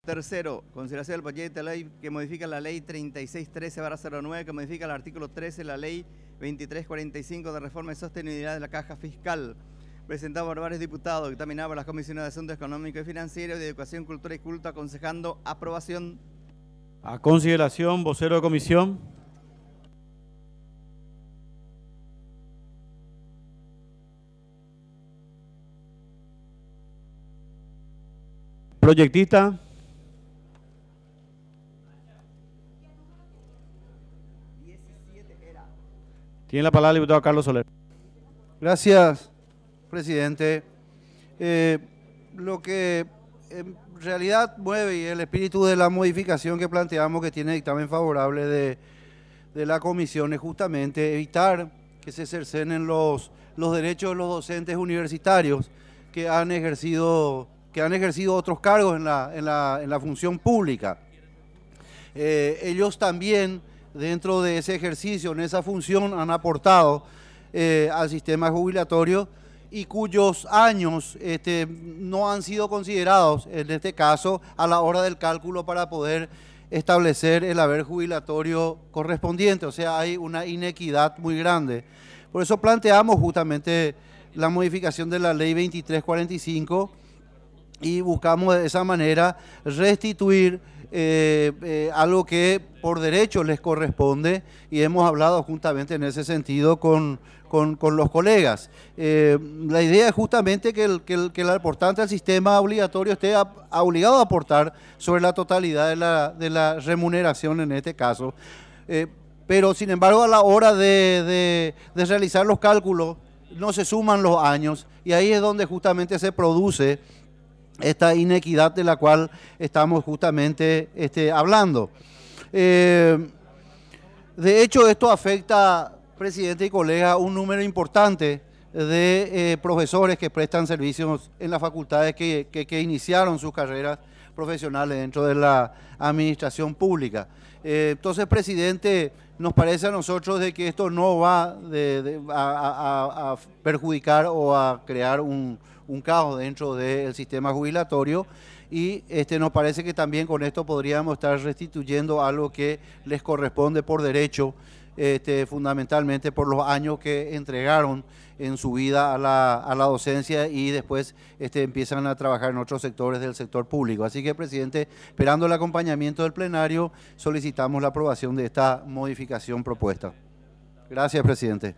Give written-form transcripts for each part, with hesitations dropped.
Tercero, consideración del proyecto de ley que modifica la ley 3613/09, que modifica el artículo 13 de la ley 2345 de reforma y sostenibilidad de la caja fiscal, presentado por varios diputados, dictaminado por las comisiones de Asuntos Económicos y Financieros, de Educación, Cultura y Culto, aconsejando aprobación. A consideración, vocero de comisión. Proyectista. Tiene la palabra el diputado Carlos Soler. Gracias, presidente. Lo que en realidad mueve y el espíritu de la modificación que planteamos, que tiene dictamen favorable de la comisión, es justamente evitar que se cercenen los derechos de los docentes universitarios que han ejercido otros cargos en la función pública. Ellos también, dentro de ese ejercicio, en esa función, han aportado al sistema jubilatorio y cuyos años no han sido considerados, en este caso, a la hora del cálculo para poder establecer el haber jubilatorio correspondiente. O sea, hay una inequidad muy grande. Por eso planteamos justamente la modificación de la ley 2345 y buscamos de esa manera restituir algo que por derecho les corresponde, y hemos hablado justamente en ese sentido con los colegas. La idea es justamente que el aportante al sistema obligatorio esté obligado a aportar sobre la totalidad de la remuneración en este caso. Pero sin embargo, a la hora de realizar los cálculos no se suman los años, y ahí es donde justamente se produce esta inequidad de la cual estamos justamente hablando. De hecho, esto afecta, presidente y colega, un número importante de profesores que prestan servicios en las facultades que iniciaron sus carreras profesionales dentro de la administración pública. Entonces, presidente, nos parece a nosotros de que esto no va a perjudicar o a crear un caos dentro del sistema jubilatorio, y nos parece que también con esto podríamos estar restituyendo algo que les corresponde por derecho, fundamentalmente por los años que entregaron en su vida a la docencia y después empiezan a trabajar en otros sectores del sector público. Así que, presidente, esperando el acompañamiento del plenario, solicitamos la aprobación de esta modificación propuesta. Gracias, presidente.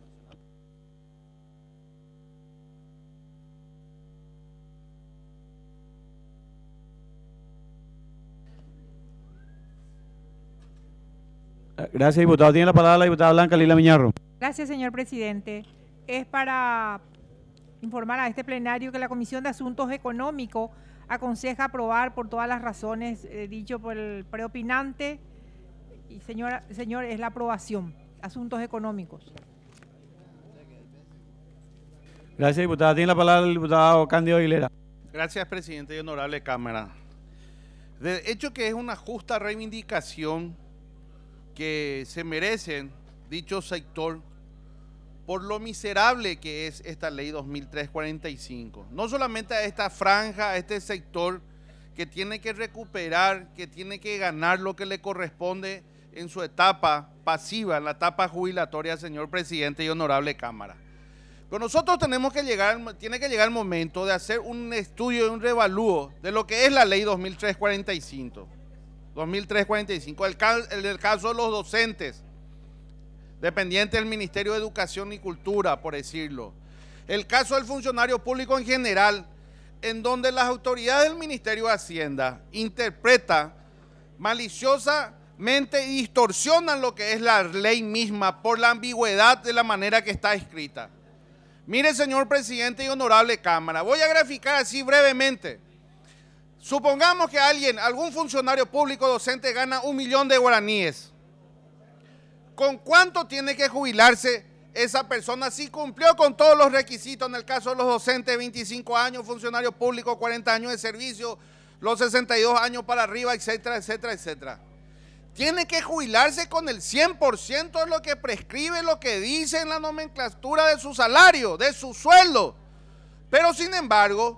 Gracias, diputado. Tiene la palabra la diputada Blanca Lila Miñarro. Gracias, señor presidente. Es para informar a este plenario que la Comisión de Asuntos Económicos aconseja aprobar por todas las razones dicho por el preopinante. Y señor, es la aprobación. Asuntos Económicos. Gracias, diputada. Tiene la palabra el diputado Cándido Aguilera. Gracias, presidente y honorable Cámara. De hecho, que es una justa reivindicación que se merecen dicho sector por lo miserable que es esta ley 2345. No solamente a esta franja, a este sector que tiene que recuperar, que tiene que ganar lo que le corresponde en su etapa pasiva, en la etapa jubilatoria, señor presidente y honorable Cámara. Pero nosotros tiene que llegar el momento de hacer un estudio y un revalúo de lo que es la ley 2345. El caso de los docentes, dependientes del Ministerio de Educación y Cultura, por decirlo. El caso del funcionario público en general, en donde las autoridades del Ministerio de Hacienda interpretan maliciosamente y distorsionan lo que es la ley misma por la ambigüedad de la manera que está escrita. Mire, señor presidente y honorable Cámara, voy a graficar así brevemente. Supongamos que algún funcionario público docente gana 1 millón de guaraníes. ¿Con cuánto tiene que jubilarse esa persona si cumplió con todos los requisitos? En el caso de los docentes, 25 años, funcionario público, 40 años de servicio, los 62 años para arriba, etcétera, etcétera, etcétera. Tiene que jubilarse con el 100% de lo que prescribe, lo que dice en la nomenclatura de su salario, de su sueldo. Pero sin embargo,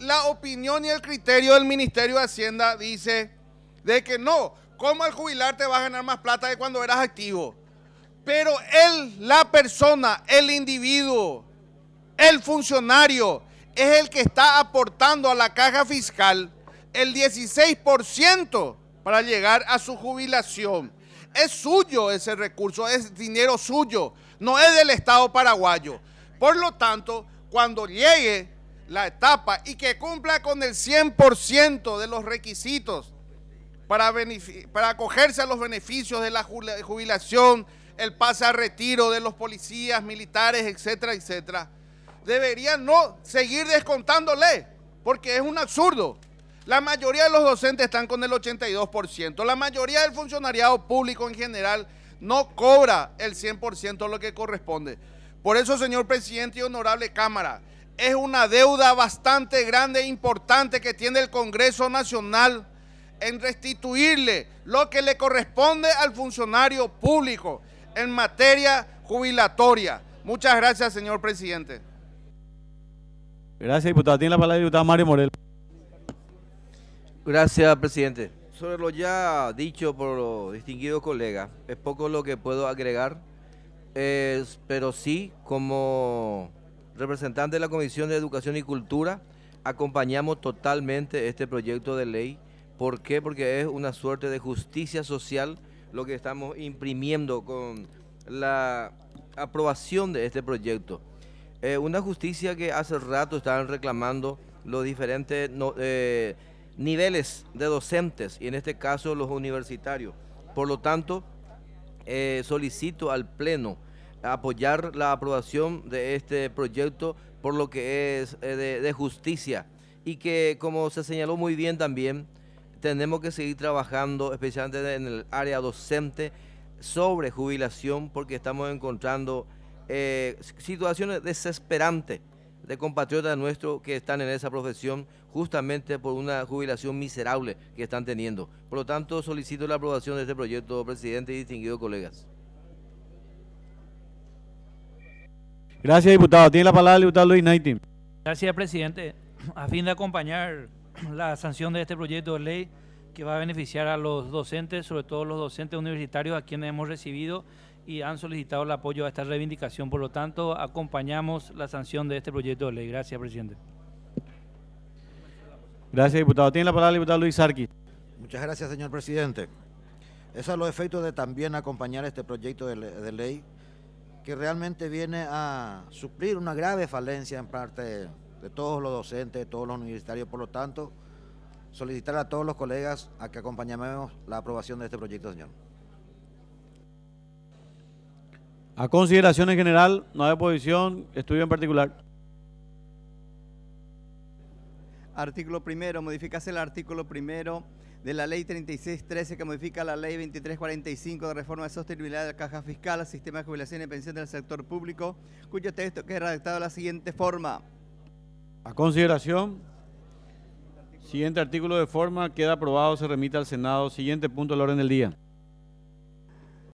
la opinión y el criterio del Ministerio de Hacienda dice de que no, ¿cómo al jubilarte vas a ganar más plata que cuando eras activo? Pero él, la persona, el individuo, el funcionario, es el que está aportando a la caja fiscal el 16% para llegar a su jubilación. Es suyo ese recurso, es dinero suyo, no es del Estado paraguayo. Por lo tanto, cuando llegue la etapa y que cumpla con el 100% de los requisitos para acogerse a los beneficios de la jubilación, el pase a retiro de los policías, militares, etcétera, etcétera, deberían no seguir descontándole, porque es un absurdo. La mayoría de los docentes están con el 82%, la mayoría del funcionariado público en general no cobra el 100% lo que corresponde. Por eso, señor presidente y honorable Cámara, es una deuda bastante grande e importante que tiene el Congreso Nacional en restituirle lo que le corresponde al funcionario público en materia jubilatoria. Muchas gracias, señor presidente. Gracias, diputado. Tiene la palabra el diputado Mario Morel. Gracias, presidente. Sobre lo ya dicho por los distinguidos colegas, es poco lo que puedo agregar, pero sí, como representante de la Comisión de Educación y Cultura, acompañamos totalmente este proyecto de ley. ¿Por qué? Porque es una suerte de justicia social lo que estamos imprimiendo con la aprobación de este proyecto. Una justicia que hace rato estaban reclamando los diferentes niveles de docentes, y en este caso los universitarios. Por lo tanto, solicito al Pleno apoyar la aprobación de este proyecto por lo que es de justicia, y que, como se señaló muy bien también, tenemos que seguir trabajando especialmente en el área docente sobre jubilación, porque estamos encontrando situaciones desesperantes de compatriotas nuestros que están en esa profesión justamente por una jubilación miserable que están teniendo. Por lo tanto, solicito la aprobación de este proyecto, presidente y distinguidos colegas. Gracias, diputado. Tiene la palabra el diputado Luis Naiti. Gracias, presidente. A fin de acompañar la sanción de este proyecto de ley que va a beneficiar a los docentes, sobre todo los docentes universitarios a quienes hemos recibido y han solicitado el apoyo a esta reivindicación. Por lo tanto, acompañamos la sanción de este proyecto de ley. Gracias, presidente. Gracias, diputado. Tiene la palabra el diputado Luis Sarqui. Muchas gracias, señor presidente. Es a los efectos de también acompañar este proyecto de ley que realmente viene a suplir una grave falencia en parte de todos los docentes, de todos los universitarios. Por lo tanto, solicitar a todos los colegas a que acompañemos la aprobación de este proyecto, señor. A consideración en general, no hay oposición, estudio en particular. Artículo primero, modificase el artículo primero de la ley 3613 que modifica la ley 2345 de reforma de sostenibilidad de la caja fiscal, sistema de jubilación y pensión del sector público, cuyo texto queda redactado de la siguiente forma. A consideración, siguiente artículo de forma, queda aprobado, se remite al Senado. Siguiente punto del orden del día.